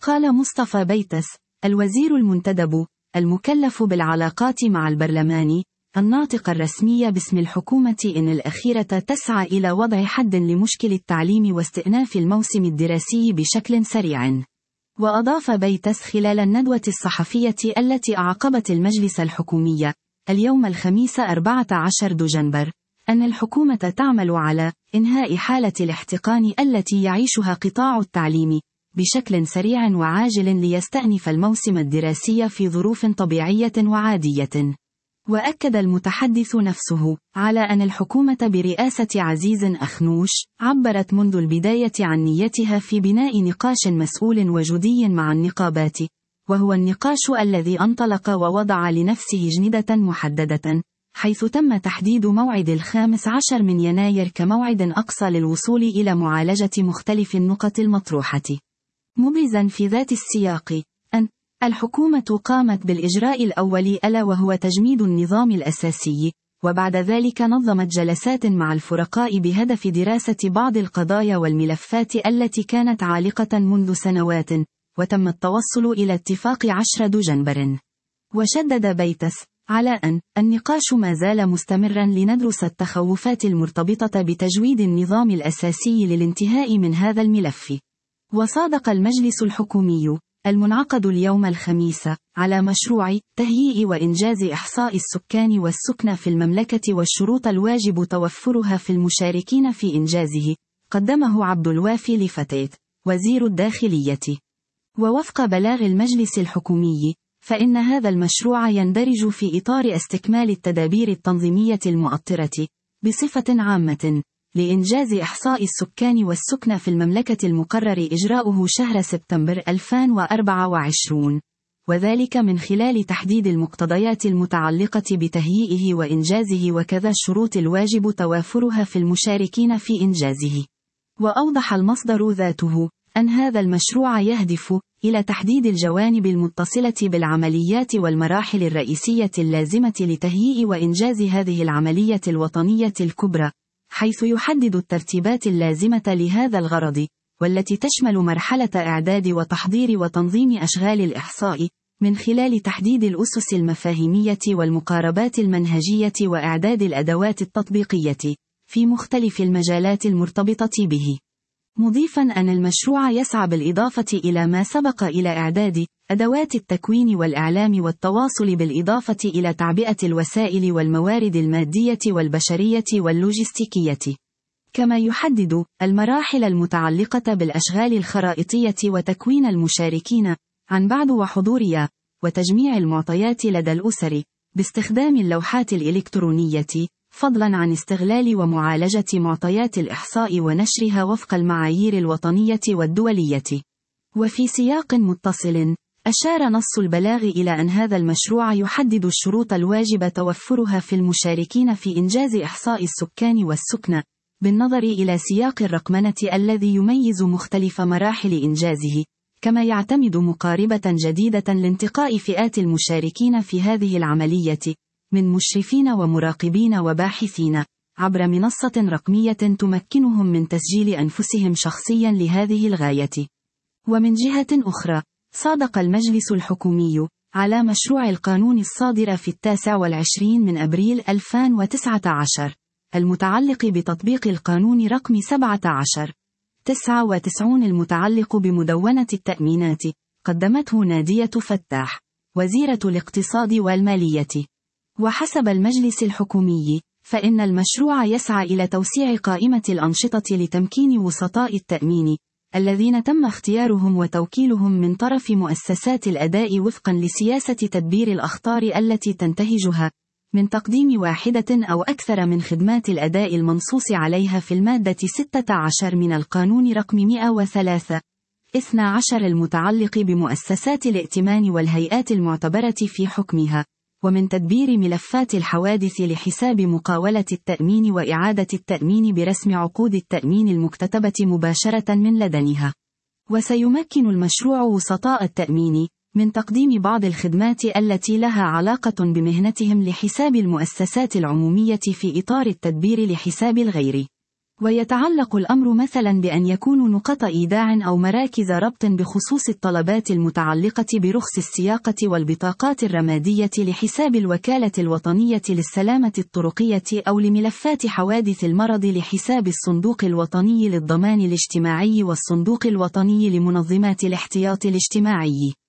قال مصطفى بيتس، الوزير المنتدب، المكلف بالعلاقات مع البرلمان، الناطق الرسمي باسم الحكومة إن الأخيرة تسعى إلى وضع حد لمشكل التعليم واستئناف الموسم الدراسي بشكل سريع. وأضاف بيتس خلال الندوة الصحفية التي أعقبت المجلس الحكومي اليوم الخميس 14 دجنبر، أن الحكومة تعمل على إنهاء حالة الاحتقان التي يعيشها قطاع التعليم بشكل سريع وعاجل ليستأنف الموسم الدراسي في ظروف طبيعية وعادية. وأكد المتحدث نفسه على أن الحكومة برئاسة عزيز أخنوش عبرت منذ البداية عن نيتها في بناء نقاش مسؤول وجدي مع النقابات، وهو النقاش الذي انطلق ووضع لنفسه جندة محددة، حيث تم تحديد موعد 15 من يناير كموعد أقصى للوصول إلى معالجة مختلف النقط المطروحة. مبرزا في ذات السياق أن الحكومة قامت بالإجراء الأول ألا وهو تجميد النظام الأساسي، وبعد ذلك نظمت جلسات مع الفرقاء بهدف دراسة بعض القضايا والملفات التي كانت عالقة منذ سنوات، وتم التوصل إلى اتفاق 10 دجنبر. وشدد بيتس على أن النقاش ما زال مستمرا لندرس التخوفات المرتبطة بتجويد النظام الأساسي للانتهاء من هذا الملف. وصادق المجلس الحكومي المنعقد اليوم الخميس على مشروع تهيئ وإنجاز إحصاء السكان والسكن في المملكة والشروط الواجب توفرها في المشاركين في إنجازه، قدمه عبد الوافي لفتيت وزير الداخلية. ووفق بلاغ المجلس الحكومي، فإن هذا المشروع يندرج في إطار استكمال التدابير التنظيمية المؤطرة بصفة عامة لإنجاز إحصاء السكان والسكن في المملكة المقرر إجراؤه شهر سبتمبر 2024، وذلك من خلال تحديد المقتضيات المتعلقة بتهيئه وإنجازه وكذا الشروط الواجب توافرها في المشاركين في إنجازه. وأوضح المصدر ذاته أن هذا المشروع يهدف إلى تحديد الجوانب المتصلة بالعمليات والمراحل الرئيسية اللازمة لتهيئ وإنجاز هذه العملية الوطنية الكبرى، حيث يحدد الترتيبات اللازمة لهذا الغرض، والتي تشمل مرحلة إعداد وتحضير وتنظيم أشغال الإحصاء، من خلال تحديد الأسس المفاهيمية والمقاربات المنهجية وإعداد الأدوات التطبيقية في مختلف المجالات المرتبطة به. مضيفا أن المشروع يسعى بالإضافة إلى ما سبق إلى إعداد أدوات التكوين والإعلام والتواصل بالإضافة إلى تعبئة الوسائل والموارد المادية والبشرية واللوجستيكية، كما يحدد المراحل المتعلقة بالأشغال الخرائطية وتكوين المشاركين عن بعد وحضورها، وتجميع المعطيات لدى الأسر باستخدام اللوحات الإلكترونية، فضلا عن استغلال ومعالجة معطيات الإحصاء ونشرها وفق المعايير الوطنية والدولية. وفي سياق متصل، أشار نص البلاغ إلى أن هذا المشروع يحدد الشروط الواجب توفرها في المشاركين في إنجاز إحصاء السكان والسكن، بالنظر إلى سياق الرقمنة الذي يميز مختلف مراحل إنجازه، كما يعتمد مقاربة جديدة لانتقاء فئات المشاركين في هذه العملية من مشرفين ومراقبين وباحثين عبر منصة رقمية تمكنهم من تسجيل أنفسهم شخصيا لهذه الغاية. ومن جهة أخرى، صادق المجلس الحكومي على مشروع القانون الصادر في 29 من أبريل 2019 المتعلق بتطبيق القانون رقم 17/99 المتعلق بمدونة التأمينات، قدمته نادية فتاح وزيرة الاقتصاد والمالية. وحسب المجلس الحكومي، فإن المشروع يسعى إلى توسيع قائمة الأنشطة لتمكين وسطاء التأمين الذين تم اختيارهم وتوكيلهم من طرف مؤسسات الأداء وفقا لسياسة تدبير الأخطار التي تنتهجها من تقديم واحدة أو أكثر من خدمات الأداء المنصوص عليها في المادة 16 من القانون رقم 103/12 المتعلق بمؤسسات الائتمان والهيئات المعتبرة في حكمها، ومن تدبير ملفات الحوادث لحساب مقاولة التأمين وإعادة التأمين برسم عقود التأمين المكتتبة مباشرة من لدنها. وسيمكن المشروع وسطاء التأمين من تقديم بعض الخدمات التي لها علاقة بمهنتهم لحساب المؤسسات العمومية في إطار التدبير لحساب الغير. ويتعلق الأمر مثلا بأن يكونوا نقط إيداع أو مراكز ربط بخصوص الطلبات المتعلقة برخص السياقة والبطاقات الرمادية لحساب الوكالة الوطنية للسلامة الطرقية أو لملفات حوادث المرض لحساب الصندوق الوطني للضمان الاجتماعي والصندوق الوطني لمنظمات الاحتياط الاجتماعي.